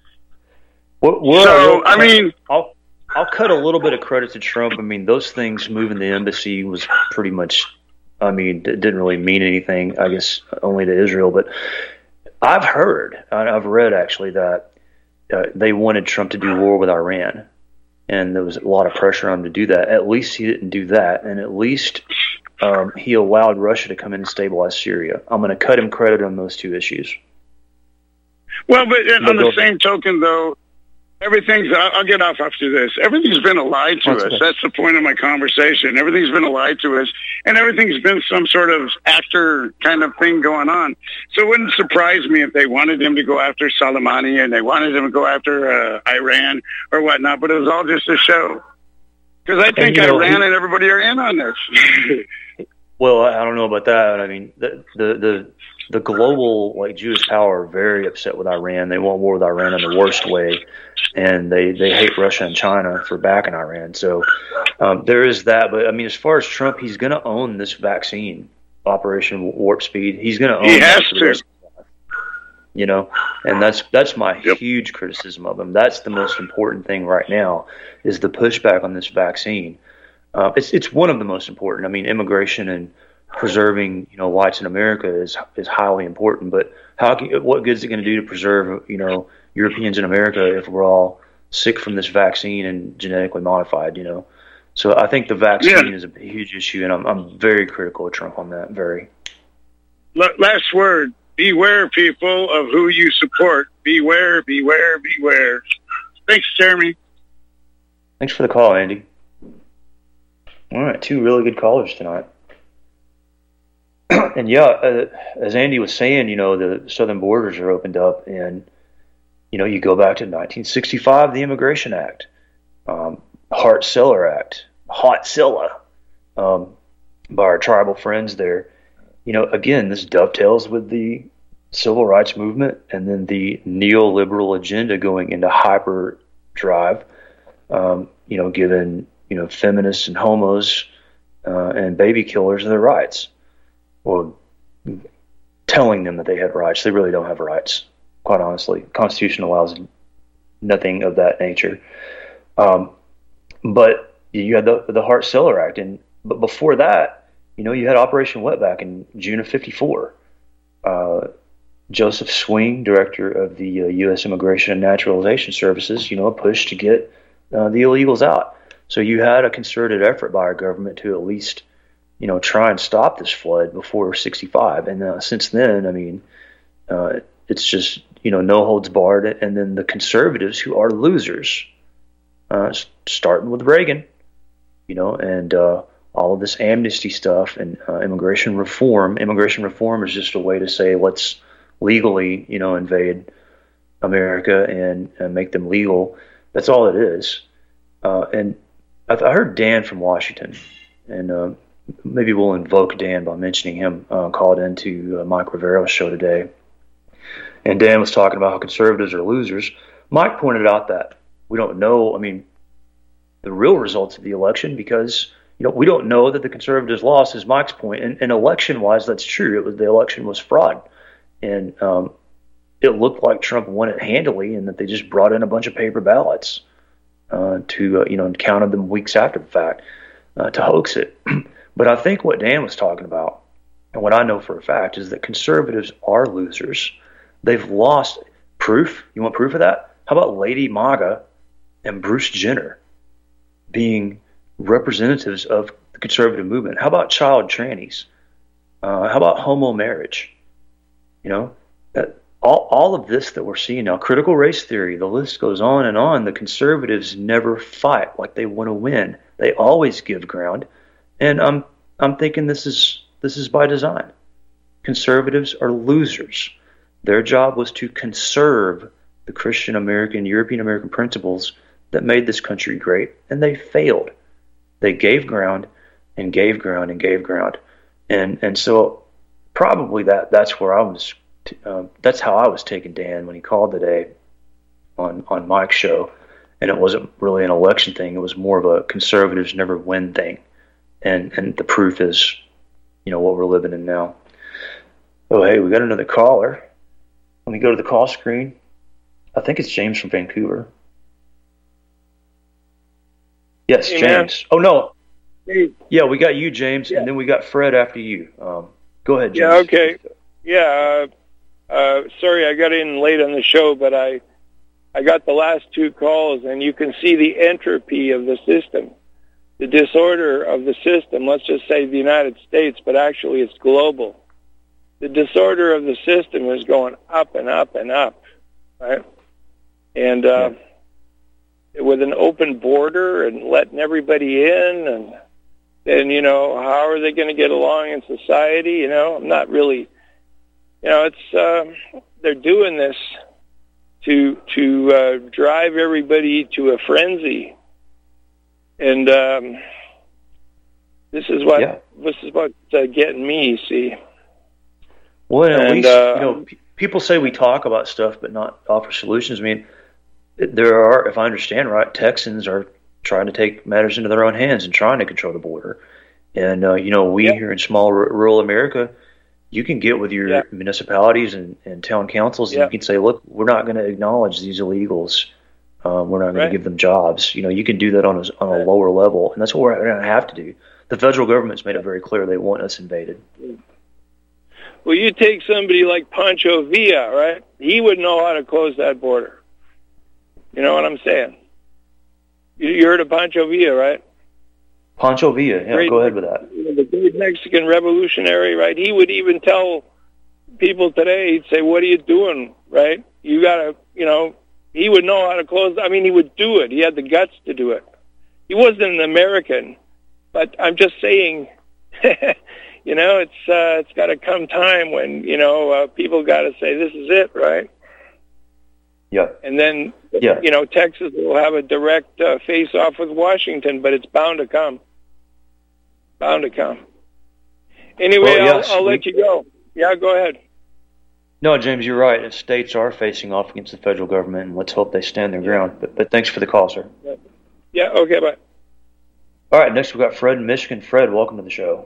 Well, well, so, I mean... I'll, I'll cut a little bit of credit to Trump. I mean, those things moving the embassy was pretty much, I mean, it didn't really mean anything, I guess, only to Israel. But I've heard, I've read actually, that uh, they wanted Trump to do war with Iran. And there was a lot of pressure on him to do that. At least he didn't do that. And at least um, he allowed Russia to come in and stabilize Syria. I'm going to cut him credit on those two issues. Well, but on But the go- same token, though, everything's, I'll I'll get off after this. Everything's been a lie to That's us. good. That's the point of my conversation. Everything's been a lie to us, and everything's been some sort of actor kind of thing going on. So it wouldn't surprise me if they wanted him to go after Soleimani and they wanted him to go after uh, Iran or whatnot, but it was all just a show. Because I think you know, Iran he- and everybody are in on this. Well, I don't know about that. I mean, the the the, the global like Jewish power are very upset with Iran. They want war with Iran in the worst way, and they, they hate Russia and China for backing Iran. So um, there is that. But I mean, as far as Trump, he's going to own this vaccine, Operation Warp Speed. He's going to own. He that has for the to. rest of his life. you know, and that's that's my yep. huge criticism of him. That's the most important thing right now is the pushback on this vaccine. Uh, it's it's one of the most important. I mean, immigration and preserving, you know, whites in America is is highly important. But how can, what good is it going to do to preserve, you know, Europeans in America if we're all sick from this vaccine and genetically modified? You know, so I think the vaccine yeah. is a huge issue, and I'm I'm very critical of Trump on that. Very. Last word. Beware, people, of who you support. Beware, beware, beware. Thanks, Jeremy. Thanks for the call, Andy. All right, two really good callers tonight. And yeah, uh, as Andy was saying, you know, the southern borders are opened up, and, you know, you go back to nineteen sixty-five, the Immigration Act, um, Hart-Celler Act, Hart-Celler, um, by our tribal friends there. You know, again, this dovetails with the civil rights movement and then the neoliberal agenda going into hyperdrive, um, you know, giving, you know, feminists and homos uh, and baby killers their rights, or telling them that they had rights. They really don't have rights, quite honestly. The Constitution allows nothing of that nature. Um, but you had the, the Hart-Celler Act, and but before that, you know, you had Operation Wetback in June of fifty-four. Uh, Joseph Swing, director of the uh, U S Immigration and Naturalization Services, you know, pushed to get uh, the illegals out. So you had a concerted effort by our government to at least, you know, try and stop this flood before sixty-five. And uh, since then, I mean, uh, it's just, you know, no holds barred. And then the conservatives, who are losers, uh, starting with Reagan, you know, and uh, all of this amnesty stuff and uh, immigration reform. Immigration reform is just a way to say let's legally, you know, invade America and, and make them legal. That's all it is. Uh, and I've, I heard Dan from Washington, and uh, maybe we'll invoke Dan by mentioning him, uh, called into uh, Mike Rivera's show today. And Dan was talking about how conservatives are losers. Mike pointed out that we don't know, I mean, the real results of the election, because you know, we don't know that the conservatives lost, is Mike's point. And, and election-wise, that's true. It was the election was fraud, and um, it looked like Trump won it handily, and that they just brought in a bunch of paper ballots uh, to, uh, you know, and counted them weeks after the fact uh, to hoax it. But I think what Dan was talking about, and what I know for a fact, is that conservatives are losers. They've lost proof. You want proof of that? How about Lady MAGA and Bruce Jenner being representatives of the conservative movement? How about child trannies? Uh, how about homo marriage? You know, that all, all of this that we're seeing now, critical race theory, the list goes on and on. The conservatives never fight like they want to win. They always give ground. And I'm, I'm thinking this is, this is by design. Conservatives are losers. Their job was to conserve the Christian American, European American principles that made this country great, and they failed. They gave ground and gave ground and gave ground, and and so probably that that's where I was. Uh, that's how I was taking Dan when he called today on on Mike's show, and it wasn't really an election thing. It was more of a conservatives never win thing, and and the proof is, you know, what we're living in now. Oh, hey, we got another caller. Let me go to the call screen. I think it's James from Vancouver. Yes, hey, James. Man. Oh, no. Hey. Yeah, we got you, James, yeah. And then we got Fred after you. Um, go ahead, James. Yeah, okay. Yeah, uh, uh, sorry I got in late on the show, but I I got the last two calls, and you can see the entropy of the system, the disorder of the system. Let's just say the United States, but actually it's global. The disorder of the system is going up and up and up, right? And uh, yeah. with an open border and letting everybody in, and then, you know, how are they going to get along in society? You know, I'm not really, you know, it's, um, they're doing this to to uh, drive everybody to a frenzy. And um, this is what, yeah. this is what's uh, getting me, see. Well, at and, least, uh, you know, p- people say we talk about stuff but not offer solutions. I mean, there are, if I understand right, Texans are trying to take matters into their own hands and trying to control the border. And, uh, you know, we yeah. here in small r- rural America, you can get with your Yeah. municipalities and, and town councils, and Yeah. you can say, look, we're not going to acknowledge these illegals. Um, we're not going Right. to give them jobs. You know, you can do that on a, on a lower level, and that's what we're going to have to do. The federal government's made it very clear they want us invaded. Well, you take somebody like Pancho Villa, right? He would know how to close that border. You know what I'm saying? You, you heard of Pancho Villa, right? Pancho Villa, yeah, Great- go ahead with that. You know, the great Mexican revolutionary, right? He would even tell people today, he'd say, what are you doing, right? You got to, you know, he would know how to close. I mean, he would do it. He had the guts to do it. He wasn't an American, but I'm just saying, you know, it's uh, it's got to come time when, you know, uh, people got to say, this is it, right? Yeah. And then, Yeah. you know, Texas will have a direct uh, face-off with Washington, but it's bound to come. Bound to come. Anyway, Well, yes, I'll, I'll we- let you go. Yeah, go ahead. No, James, you're right. The states are facing off against the federal government, and let's hope they stand their ground. But, but thanks for the call, sir. Yeah, okay, bye. All right, next we've got Fred in Michigan. Fred, welcome to the show.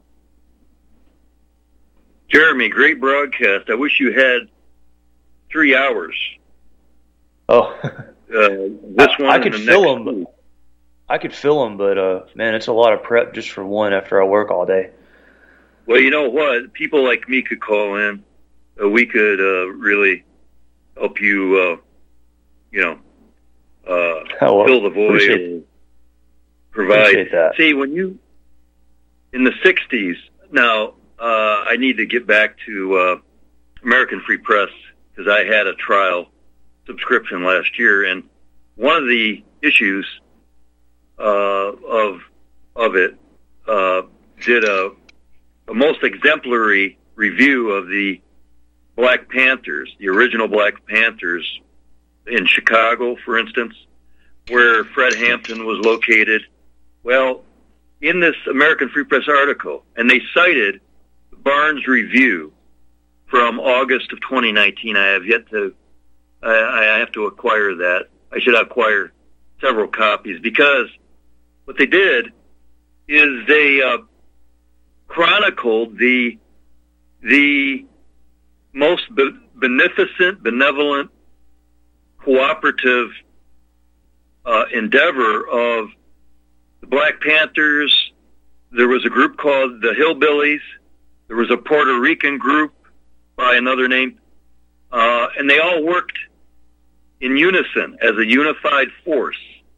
Jeremy, great broadcast. I wish you had three hours. Oh, Uh, this I, one I and could the fill next them. I could fill them, but uh, man, it's a lot of prep just for one after I work all day. Well, you know what? People like me could call in. Uh, we could uh, really help you, uh, you know, uh, Oh, well, fill the void, appreciate- or provide. appreciate that. See, when you in the sixties, now uh, I need to get back to uh, American Free Press because I had a trial subscription last year, and one of the issues uh, of of it uh, did a, a most exemplary review of the Black Panthers, the original Black Panthers in Chicago, for instance, where Fred Hampton was located. Well, in this American Free Press article, and they cited Barnes' review from August of twenty nineteen. I have yet to, I, I have to acquire that. I should acquire several copies because what they did is they uh, chronicled the the most be- beneficent, benevolent, cooperative uh, endeavor of the Black Panthers. There was a group called the Hillbillies. There was a Puerto Rican group by another name. Uh, and they all worked in unison as a unified force.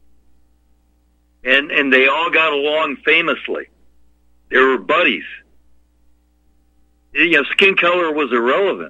And, and they all got along famously. They were buddies. You know, skin color was irrelevant.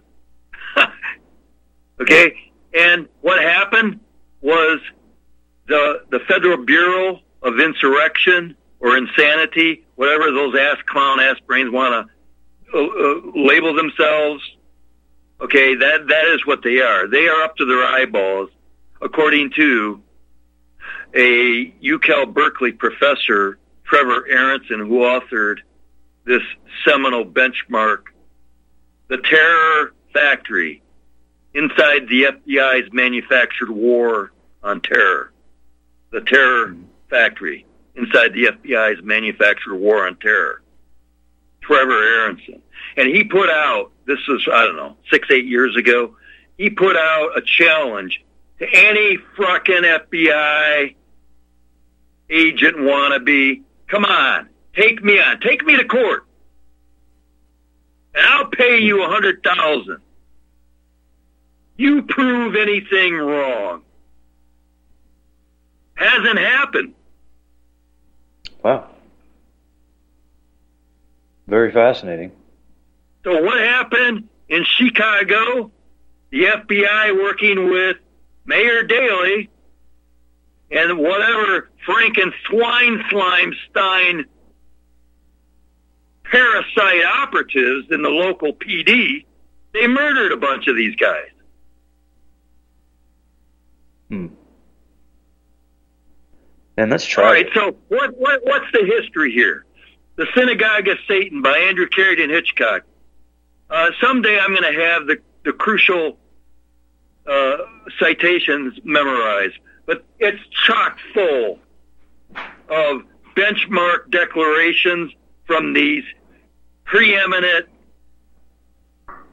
Okay? And what happened was the the Federal Bureau of Insurrection or Insanity, whatever those ass clown ass brains want to uh, uh, label themselves, okay, that that is what they are. They are up to their eyeballs, according to a U C L Berkeley professor, Trevor Aronson, who authored this seminal benchmark, The Terror Factory, Inside the F B I's Manufactured War on Terror. The Terror Factory, Inside the F B I's Manufactured War on Terror. Trevor Aronson. And he put out, this was, I don't know, six, eight years ago, he put out a challenge to any fucking F B I agent wannabe. Come on, take me on, take me to court, and I'll pay you a hundred thousand. You prove anything wrong. Hasn't happened. Wow. Very fascinating. So what happened in Chicago? The F B I working with Mayor Daley and whatever Franken swine slime stein parasite operatives in the local P D, they murdered a bunch of these guys. Hmm. And that's All right, tragic. so what, what what's the history here? The Synagogue of Satan by Andrew Carrington Hitchcock. Uh, someday I'm going to have the, the crucial uh, citations memorized, but it's chock full of benchmark declarations from these preeminent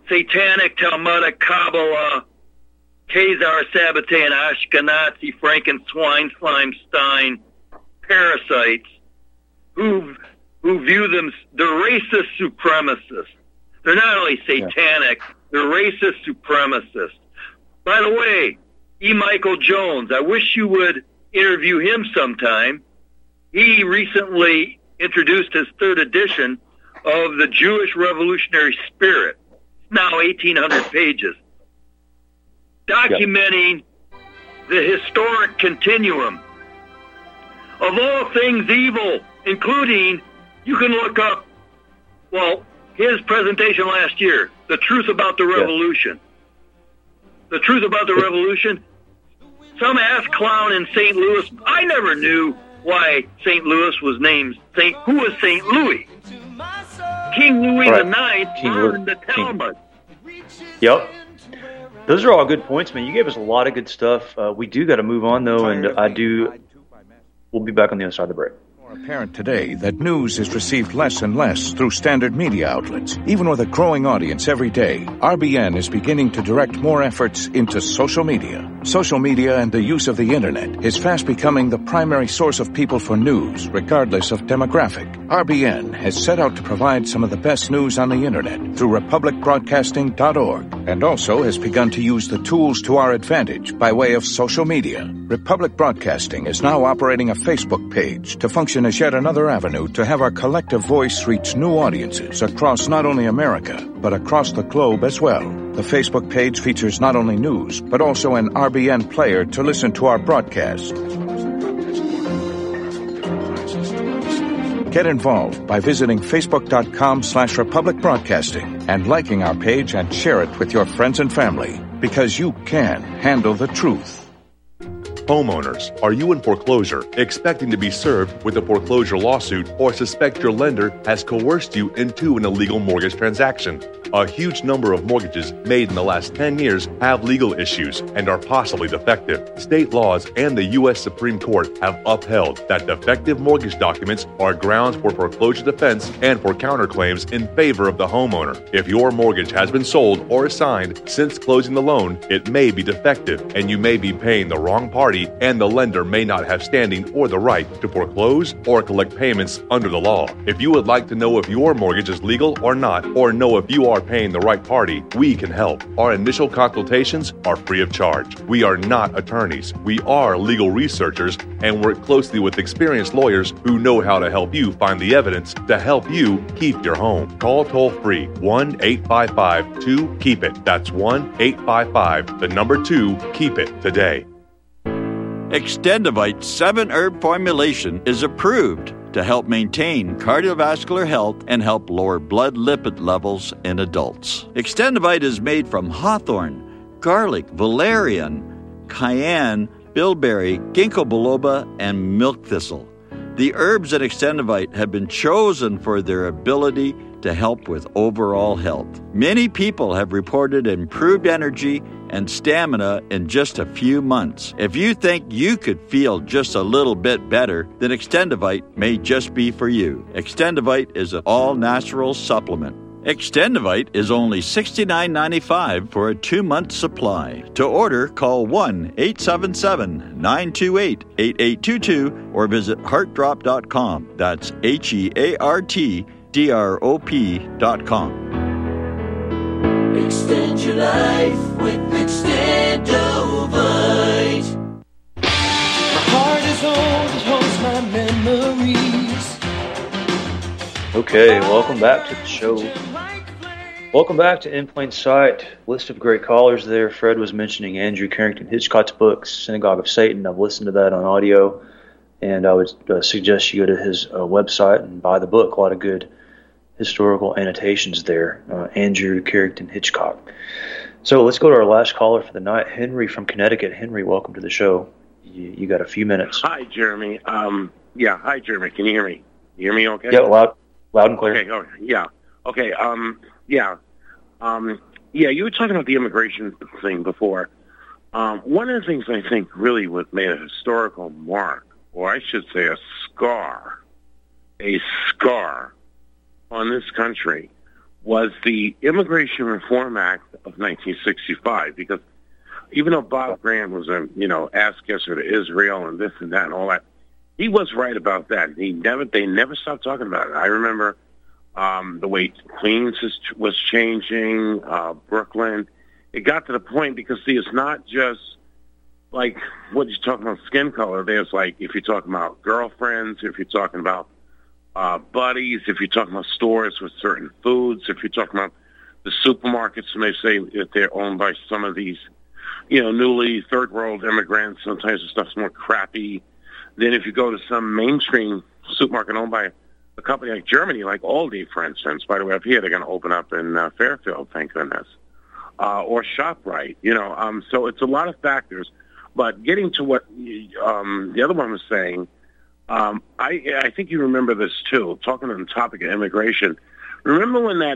Satanic, Talmudic, Kabbalah, Khazar, Sabbatean, Ashkenazi, Franken, Swine, Slime, Stein, parasites, who who view them, they're racist supremacists. They're not only satanic, yeah. they're racist supremacists. By the way, E. Michael Jones, I wish you would interview him sometime. He recently introduced his third edition of the Jewish Revolutionary Spirit, now eighteen hundred pages, documenting yeah. the historic continuum of all things evil, including, you can look up, well, his presentation last year, The Truth About the Revolution. Yeah. The Truth About the Revolution. Some ass clown in Saint Louis, I never knew why Saint Louis was named Saint, who was Saint Louis? King Louis right. the Ninth burned the Talmud. Yep. Those are all good points, man. You gave us a lot of good stuff. Uh, we do got to move on, though, and I do... We'll be back on the other side of the break. Apparent today that news is received less and less through standard media outlets. Even with a growing audience every day, R B N is beginning to direct more efforts into social media. Social media and the use of the internet is fast becoming the primary source of people for news, regardless of demographic. R B N has set out to provide some of the best news on the internet through republic broadcasting dot org, and also has begun to use the tools to our advantage by way of social media. Republic Broadcasting is now operating a Facebook page to function as yet another avenue to have our collective voice reach new audiences across not only America, but across the globe as well. The Facebook page features not only news, but also an R B N player to listen to our broadcast. Get involved by visiting facebook.com slash Republic Broadcasting and liking our page and share it with your friends and family, because you can handle the truth. Homeowners, are you in foreclosure, expecting to be served with a foreclosure lawsuit, or suspect your lender has coerced you into an illegal mortgage transaction? A huge number of mortgages made in the last ten years have legal issues and are possibly defective. State laws and the U S Supreme Court have upheld that defective mortgage documents are grounds for foreclosure defense and for counterclaims in favor of the homeowner. If your mortgage has been sold or assigned since closing the loan, it may be defective and you may be paying the wrong party, and the lender may not have standing or the right to foreclose or collect payments under the law. If you would like to know if your mortgage is legal or not, or know if you are paying the right party, we can help. Our initial consultations are free of charge. We are not attorneys. We are legal researchers and work closely with experienced lawyers who know how to help you find the evidence to help you keep your home. Call toll-free one eight five five two keep it. That's one eight five five, the number two, keep it today. Extendivite seven herb formulation is approved to help maintain cardiovascular health and help lower blood lipid levels in adults. Extendivite is made from hawthorn, garlic, valerian, cayenne, bilberry, ginkgo biloba, and milk thistle. The herbs in Extendivite have been chosen for their ability to help with overall health. Many people have reported improved energy and stamina in just a few months. If you think you could feel just a little bit better, then Extendivite may just be for you. Extendivite is an all-natural supplement. Extendivite is only sixty-nine ninety-five for a two-month supply. To order, call one eight seven seven nine two eight eight eight two two or visit heart drop dot com. That's H E A R T D R O P dot com. Extend your life with Extendovite. My heart is old, it holds my memories. Okay, welcome back to the show. Welcome back to In Plain Sight. List of great callers there. Fred was mentioning Andrew Carrington Hitchcock's books, Synagogue of Satan. I've listened to that on audio, and I would uh, suggest you go to his uh, website and buy the book. A lot of good historical annotations there. Uh, Andrew Carrington Hitchcock. So let's go to our last caller for the night, Henry from Connecticut. Henry, welcome to the show. You, you got a few minutes. Hi, Jeremy. Um, yeah, hi, Jeremy. Can you hear me? You hear me okay? Yeah, loud, loud and clear. Okay, oh, yeah. Okay, um, yeah. Um, yeah, you were talking about the immigration thing before. Um, one of the things I think really what made a historical mark, or I should say a scar, a scar on this country was the Immigration Reform Act of nineteen sixty-five, because even though Bob Grant was a, you know, ass-kisser to Israel and this and that and all that, he was right about that. He never, they never stopped talking about it. I remember um, the way Queens is, was changing, uh, Brooklyn. It got to the point because, see, it's not just like what you're talking about skin color. There's like, if you're talking about girlfriends, if you're talking about uh, buddies, if you're talking about stores with certain foods, if you're talking about the supermarkets, and they say that they're owned by some of these, you know, newly third world immigrants, sometimes the stuff's more crappy. Then if you go to some mainstream supermarket owned by a company like Germany, like Aldi, for instance, by the way, up here they're going to open up in uh, Fairfield, thank goodness, uh, or ShopRite, you know. Um, so it's a lot of factors. But getting to what um, the other one was saying, um, I, I think you remember this too, talking on the topic of immigration. Remember when that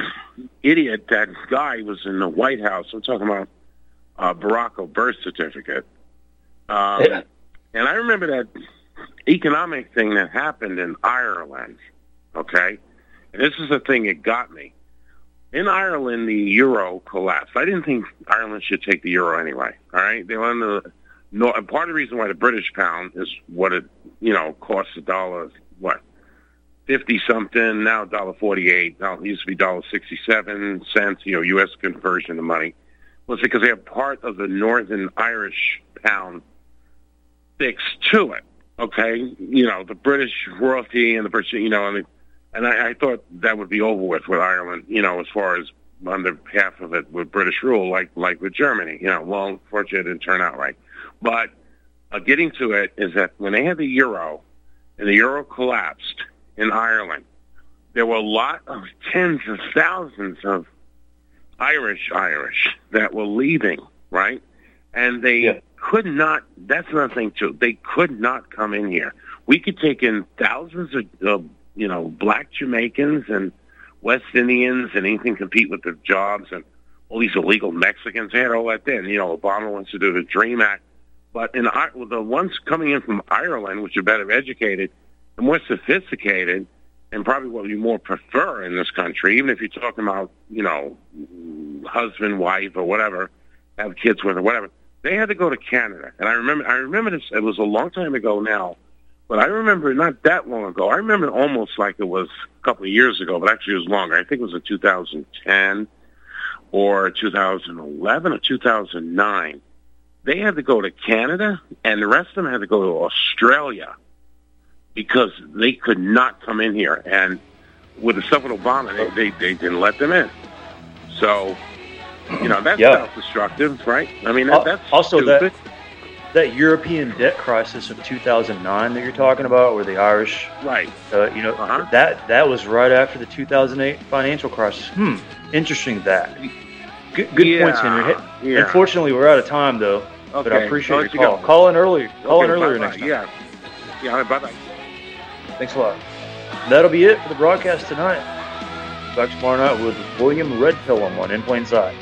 idiot, that guy was in the White House, I'm talking about uh, Barack Obama's birth certificate. Um, yeah. And I remember that economic thing that happened in Ireland, okay? And this is the thing that got me. In Ireland, the euro collapsed. I didn't think Ireland should take the euro anyway, all right? They were on the, no, and part of the reason why the British pound is what it, you know, costs a dollar, what, fifty-something, now one dollar forty-eight. Now, it used to be one dollar sixty-seven cents, you know, U S conversion of money. Well, it's because they have part of the Northern Irish pound fixed to it, okay? You know, the British royalty and the British, you know, and, and I, I thought that would be over with with Ireland, you know, as far as under half of it with British rule, like like with Germany. You know, well, unfortunately, it didn't turn out right. But uh, getting to it is that when they had the euro and the euro collapsed in Ireland, there were a lot of tens of thousands of Irish Irish that were leaving, right? And they yeah. could not, that's another thing too, they could not come in here. We could take in thousands of, uh, you know, black Jamaicans and West Indians and anything compete with the jobs, and all these illegal Mexicans. They had all that then. You know, Obama wants to do the DREAM Act. But in the ones coming in from Ireland, which are better educated and more sophisticated, and probably what we more prefer in this country, even if you're talking about, you know, husband, wife, or whatever, have kids with or whatever, they had to go to Canada. And I remember, I remember this, it was a long time ago now, but I remember not that long ago. I remember almost like it was a couple of years ago, but actually it was longer. I think it was in two thousand ten or two thousand eleven or two thousand nine. They had to go to Canada, and the rest of them had to go to Australia because they could not come in here. And with the stuff with Obama, they, they, they didn't let them in. So, you know, that's yeah. self-destructive, right? I mean, that, that's also stupid. that that European debt crisis of two thousand nine that you're talking about, where the Irish, right? Uh, you know, uh-huh. that that was right after the two thousand eight financial crisis. Hmm, interesting that. Good, good yeah. points, Henry. Yeah. Unfortunately, we're out of time though. Okay. But I appreciate I'll your you call. go. Call in earlier. Call okay, in earlier bye-bye. next time. Yeah. Yeah. Bye bye. Thanks a lot. That'll be it for the broadcast tonight. Back tomorrow night with William Red Pilum on In Plain Sight.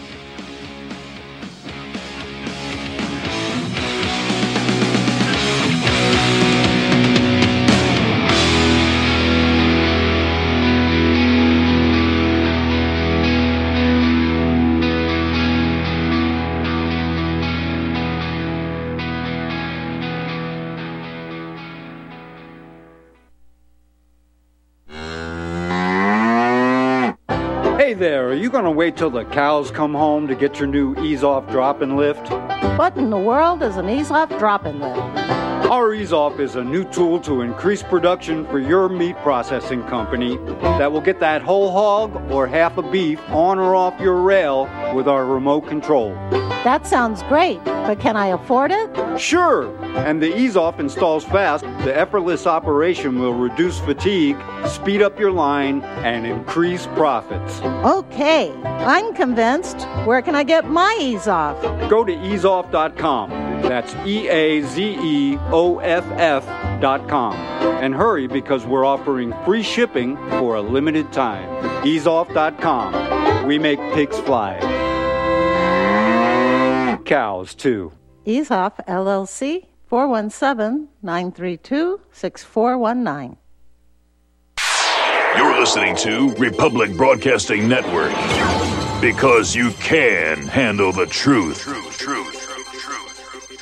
Hey there, are you going to wait till the cows come home to get your new ease-off drop-and lift? What in the world is an ease-off drop-and lift? Our ease-off is a new tool to increase production for your meat processing company that will get that whole hog or half a beef on or off your rail with our remote control. That sounds great, but can I afford it? Sure, and the ease-off installs fast. The effortless operation will reduce fatigue, speed up your line, and increase profits. Okay, I'm convinced. Where can I get my ease-off? Go to ease off dot com. That's E A Z E O F F dot com. And hurry, because we're offering free shipping for a limited time. ease off dot com. We make pigs fly. Cows, too. EaseOff, L L C, four one seven, nine three two, six four one nine. You're listening to Republic Broadcasting Network. Because you can handle the truth.